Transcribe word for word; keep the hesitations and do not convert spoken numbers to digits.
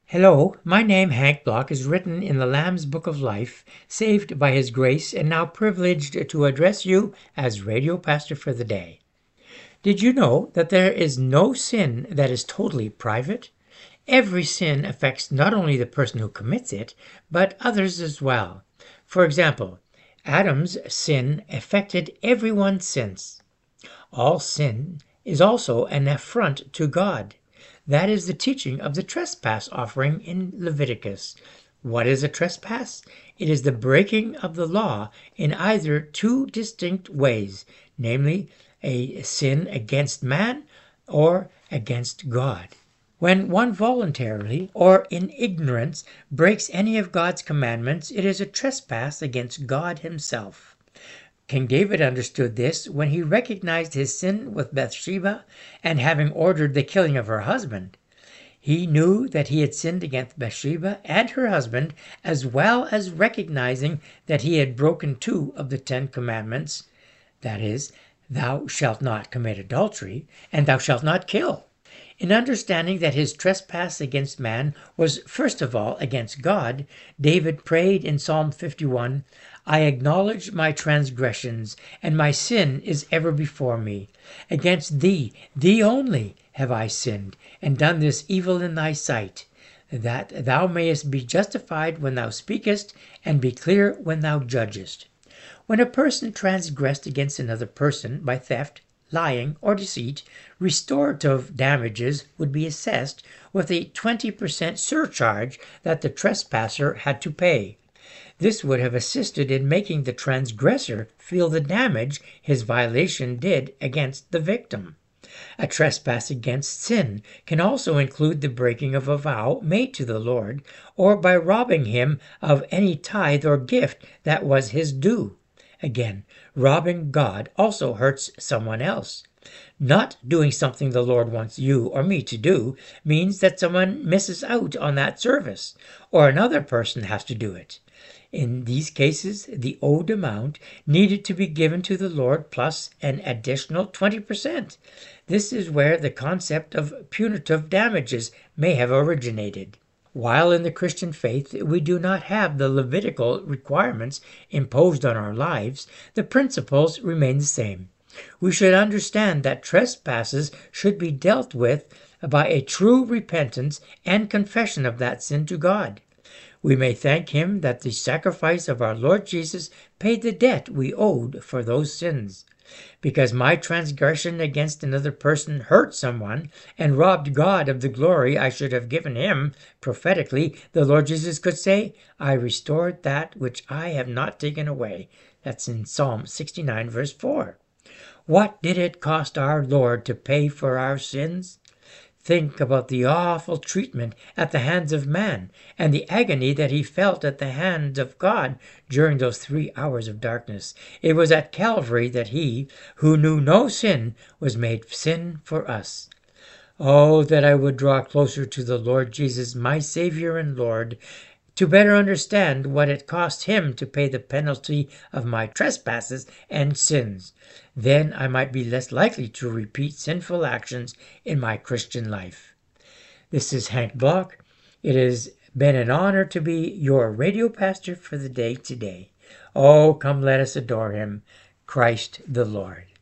Hello, my name, Hank Block, is written in the Lamb's Book of Life, saved by His grace, and now privileged to address you as radio pastor for the day. Did you know that there is no sin that is totally private? Every sin affects not only the person who commits it, but others as well. For example, Adam's sin affected everyone since. All sin is also an affront to God. That is the teaching of the trespass offering in Leviticus. What is a trespass? It is the breaking of the law in either two distinct ways, namely a sin against man or against God. When one voluntarily or in ignorance breaks any of God's commandments, it is a trespass against God Himself. King David understood this when he recognized his sin with Bathsheba and having ordered the killing of her husband. He knew that he had sinned against Bathsheba and her husband, as well as recognizing that he had broken two of the Ten Commandments, that is, thou shalt not commit adultery, and thou shalt not kill. In understanding that his trespass against man was first of all against God, David prayed in Psalm fifty-one, I acknowledge my transgressions, and my sin is ever before me. Against thee, thee only, have I sinned, and done this evil in thy sight, that thou mayest be justified when thou speakest, and be clear when thou judgest. When a person transgressed against another person by theft, lying, or deceit, restorative damages would be assessed with a twenty percent surcharge that the trespasser had to pay. This would have assisted in making the transgressor feel the damage his violation did against the victim. A trespass against sin can also include the breaking of a vow made to the Lord, or by robbing Him of any tithe or gift that was His due. Again, robbing God also hurts someone else. Not doing something the Lord wants you or me to do means that someone misses out on that service, or another person has to do it. In these cases, the owed amount needed to be given to the Lord plus an additional twenty percent. This is where the concept of punitive damages may have originated. While in the Christian faith we do not have the Levitical requirements imposed on our lives, the principles remain the same. We should understand that trespasses should be dealt with by a true repentance and confession of that sin to God. We may thank Him that the sacrifice of our Lord Jesus paid the debt we owed for those sins. Because my transgression against another person hurt someone and robbed God of the glory I should have given Him, prophetically, the Lord Jesus could say, I restored that which I have not taken away. That's in Psalm sixty-nine, verse four. What did it cost our Lord to pay for our sins? Think about the awful treatment at the hands of man and the agony that He felt at the hands of God during those three hours of darkness. It was at Calvary that He, who knew no sin, was made sin for us. Oh, that I would draw closer to the Lord Jesus, my Savior and Lord, to better understand what it cost Him to pay the penalty of my trespasses and sins. Then I might be less likely to repeat sinful actions in my Christian life. This is Hank Block. It has been an honor to be your radio pastor for the day today. Oh, come let us adore Him, Christ the Lord.